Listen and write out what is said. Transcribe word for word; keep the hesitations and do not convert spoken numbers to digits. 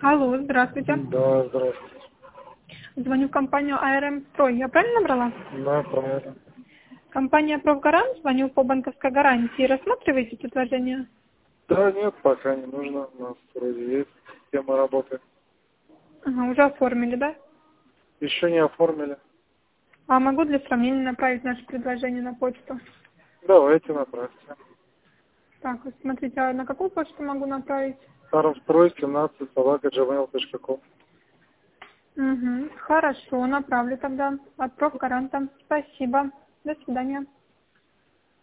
Алло, здравствуйте. Да, здравствуйте. Звоню в компанию А Р М Строй. Я правильно набрала? Да, правильно. Компания Профгарант, звоню по банковской гарантии. Рассматриваете предложение? Да, нет, пока не нужно. У нас вроде есть система работы. Ага, уже оформили, да? Еще не оформили. А могу для сравнения направить наше предложение на почту? Давайте направьте. Так, вот смотрите, а на какую почту могу направить? Старомстрой семнадцать собака джимейл точка ком. Угу, хорошо, направлю тогда от Профгаранта. Спасибо. До свидания.